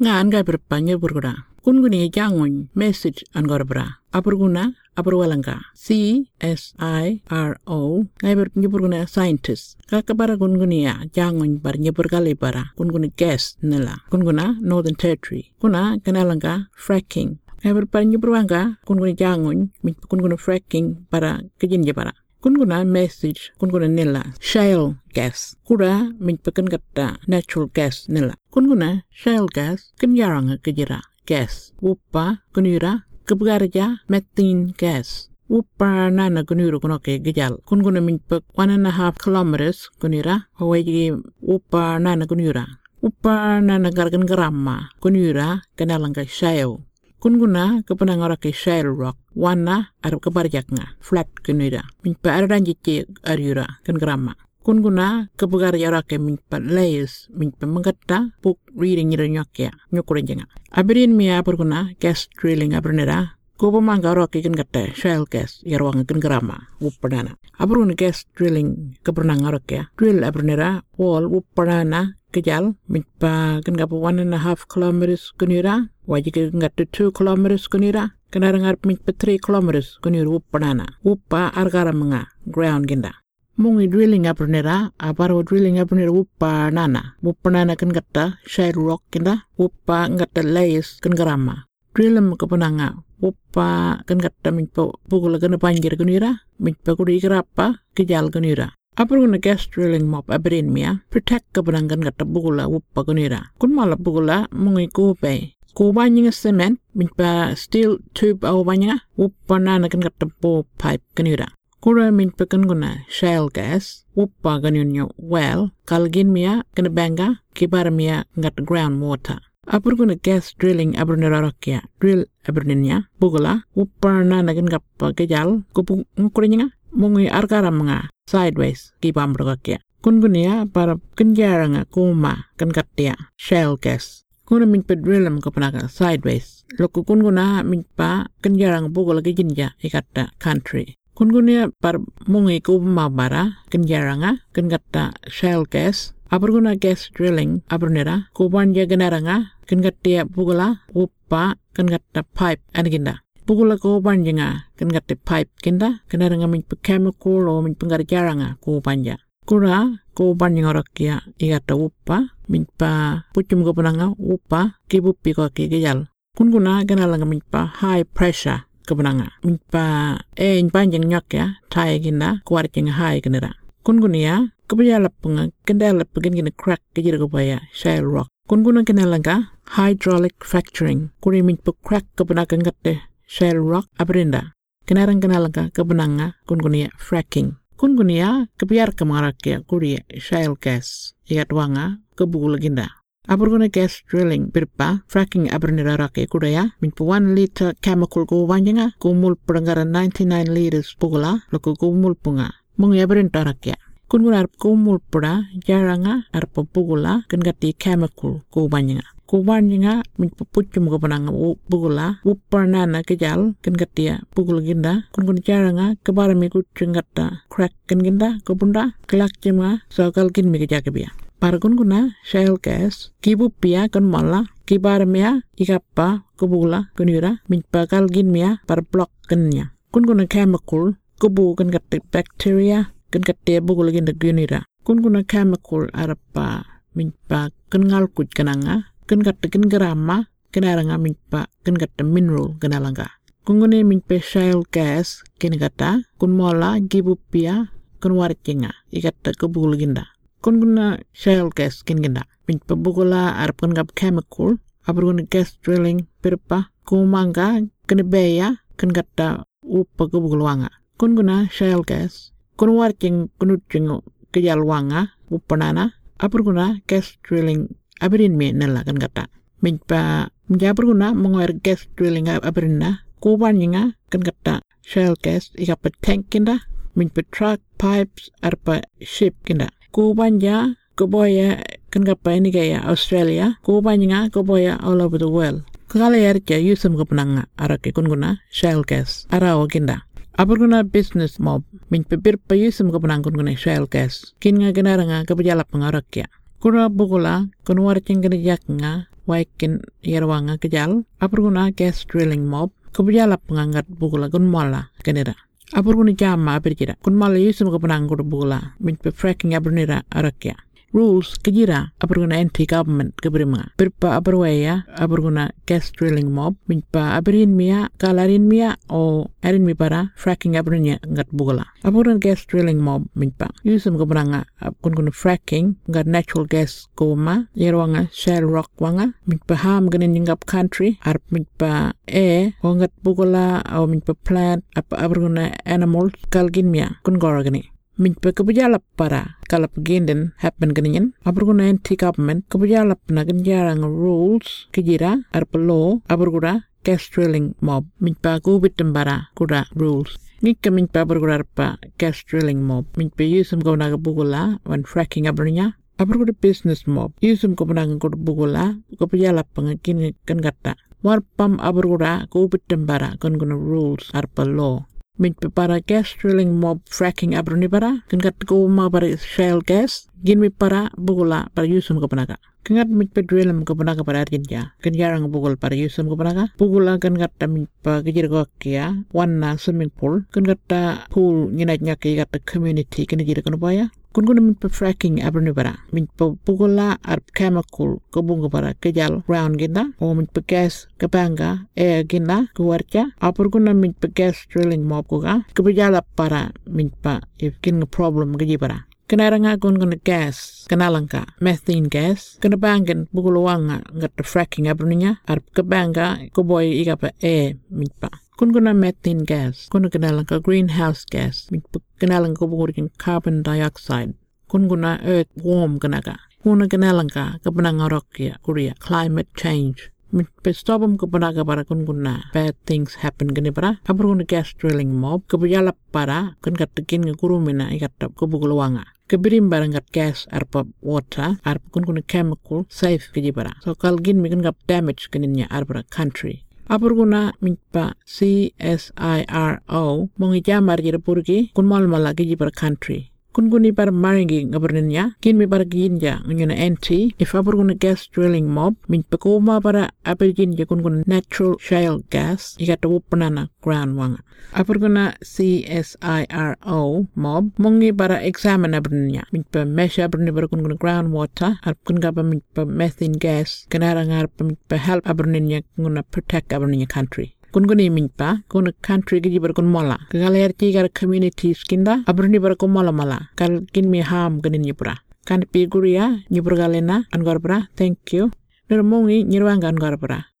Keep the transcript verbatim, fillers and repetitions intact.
nga anga berpanya burgura kun guni jangun message angora aburguna aburwalanga C S I R O ngai ber burguna scientist kakabara kun guni ya jangun bar nyeburgali bara kun guni gas nela kun guna Northern Territory kuna kanalanga fracking ngai ber par nyeburwanga kun guni jangun mit kun guni fracking para kejin bara kun guna message kun guna nela shale gas kura min pekan kata natural gas nela kun guna shale gas ken yarang kejira gas upa kunira kebegarja methane gas upa nana kunira kunoke gejal kun guna min pek one and a half kilometers kunira hawaii upa nana kunira upa nana gargan grama kunira kenalanga shale kun guna kepenangara ke shale rock wana arab kebarjakna flat kunira min pa aradanjiti arira kan grama kun guna kebegarja rake min pa layers min pa mengata puk reading ira nyokya nyokurenjanga abirin mia perguna gas drilling abernera ko pemangga rake kan kata shale gas yarwang kan grama upadana abrun gas drilling kebenang rake drill abernera wall upadana kejal min pa kan gapo one and a half kilometers kunira wajib ngat two kilometers kunira kenara ngarap min pa three kilometers kunira upadana upa argara menga ground ginda mungi drilling abernera abaro drilling abernera upa nana upa nana kan kata shale rock ginda upa ngata layers kan grama drilling kepenanga upa kan kata min pa pukul kan panjir kunira min pa kudi kerapa kejal kunira Apuruna gas drilling mop abrin mia protect kebenangan kata bugula upa kunira kun mala bugula mungi kupe kubanya cement minpa steel tube awanya upa nana kan kata po pipe kunira kura min pekan guna shale gas upa kanunyo well kalgin mia kena banga kibar mia ngat ground water apuruna gas drilling abrinera rakia drill abrinya bugula upa nana kan kapa kejal kupu ngkurinya mungi arkara mga sideways kibam berkakya kun gunia para kenjaranga kuma kan katya shale gas kuna min pa drillam kapanaka sideways loko kun guna min pa kenjarang bugol lagi jinja ikata country kun gunia par mungi kuma bara kenjaranga kan kata shale gas apurguna gas drilling aburnera kubanja genaranga kan katya bugola upa kan kata pipe anaginda Pukula ko banjanga kan kate pipe kinda kana nga min chemical o min penggarjaranga ko banja kura ko banjanga rakia igata upa min pa pucum ko penanga upa kibupi ko kigejal kun guna kana lang min pa high pressure ko penanga min pa e banjang nyak ya thai kinda kuarjing high kinera kun gunia kebajala penga kendala pegin gina crack kejira ko baya shale rock kun guna kana langa hydraulic fracturing kuri min pa crack ko penanga ngate shale rock abrinda kenarang kenalanga kebenanga kun gunia fracking kun gunia kebiar kemarakya kuria shale gas ikat wanga kebul ginda apur guna gas drilling birpa fracking abrinda rakya kudaya min one liter chemical ko wanjanga kumul peranggaran ninety-nine liters pugula loko kumul punga mungi abrinda rakya kun guna kumul pura jaranga arpa pugula kengati chemical ko wanjanga Kubanya min pupucum ko panang bugula uparnana kejal kan katia pugul ginda kun kun jaranga kebar mi kucing kata crack kan ginda kubunda kelak cema sokal kin mi kejak biya par kun kuna shale gas kibu pia kan mala kibar mia ikapa kubula kunira min pakal gin mia par block kenya kun kuna chemical kubu kan kata bacteria kan katia bugul ginda kunira kun kuna chemical arapa min pa kengal kut kananga kan kata kan grama kenaranga min pa kan kata mineral kenalanga kungune min pa shale gas ken kata kun mola gibu pia kun warjenga ikata kebul ginda kun guna shale gas ken ginda min pa bugula arap kan gap chemical abrun gas drilling perpa kumanga kan beya kan kata upa kebul wanga kun guna shale gas kun warjeng kunujeng kejal wanga upanana abruna gas drilling abrin me nela kan kata min pa menjabur guna mengoir gas drilling abrinna kubanya kan kata shale gas ikapa tank kinda min pa truck pipes arpa ship kinda kubanya kuboya kan kapa ini gaya Australia kubanya kuboya all over the world kala yarja yusum ko penanga arake kun guna shale gas araw kinda Apurguna business mob min pa bir pa yusum ko penang kun guna shale gas kin nga ganaranga kapajalap ngarakya Kura bugula kunwar cingkene jaknga waikin yerwanga kejal apurguna gas drilling mob kebujala pengangat bugula gun mala kanira apurguna jama berjira kun mala yusum ko penanggur bugula min pe fracking aburnira arakya rules kejira apurguna anti government keberima berpa aperwaya apurguna gas drilling mob min pa aberin mia kalarin mia o arin mi para fracking aburnya ngat bugula apurguna gas drilling mob min pa yusum ko penanga kun kun fracking ngat natural gas ko ma yerwanga shale rock wanga min pa ham ganin ngap country arp min pa e ko ngat bugula o min pa plant apa apurguna animals kalgin mia kun goragani min pa kabujala para kalap genden happen ganin apurguna anti government kabujala na ganjarang rules kejira arp law apurguna gas drilling mob min pa gubit tembara kuda rules ngika min pa apurguna arpa gas drilling mob min pa yusum ko naga bugula when fracking aburnya apurguna business mob yusum ko naga ko bugula kabujala pangakin kan gata warpam apurguna gubit tembara kan guna rules arpa law min para gas drilling mob fracking abruni para kengat ko ma para shale gas gin mi para bugula para yusum ko panaka kengat mi pe drill ko panaka para arjinja kenjarang bugul para yusum ko panaka bugula kengat min pa gijir ko kia wanna swimming pool kengat pool ngina nyaki gat community kenjir ko baya kun kun min pa fracking abruni para min pa bugula ar chemical ko bungo para kejal round ginda o min pa gas kabanga air ginda ko warcha apur kun min pa gas drilling mob ko ga kebujala para min pa if kin problem gaji para kenaranga kun kun gas kenalangka methane gas kenabangan bugulwanga ngat fracking abruninya ar kabanga ko boy iga pa air min pa kun kuna methane gas kun kenalang ka greenhouse gas kenalang ko bugurin carbon dioxide kun kuna earth warm kenaga kun kenalang ka kebenang orokya kuria climate change min pestobum ko panaga para kun kuna bad things happen gani para apur kun gas drilling mob kebujala para kun katakin ngurumina ikatap ko bugulwanga kebirim barangat gas arpa water arpa kun kuna chemical safe keji para so kalgin mi kun gap damage kaninya arpa country apurguna minpa C S I R O mongijamar jira purgi kun mal malagi jipar country kun guni par maringi ngabarninya kin mi par ginja nguna anti if apurguna gas drilling mob minpa koma para apurgin ja kun kun natural shale gas ikata wupanana ground wanga apurguna C S I R O mob mongi para examine abarninya minpa measure abarni para kun kun ground water arp kun gaba minpa methane gas kanara ngar minpa help abarninya nguna protect abarninya country kun guni minpa kun country giji bar kun mola kagalayar ti gar communities kinda abarni bar kun mola mala kal kin mi ham ganin nyipura kan pi guria nyipura galena angor bra thank you nirmongi nyirwanga angor bra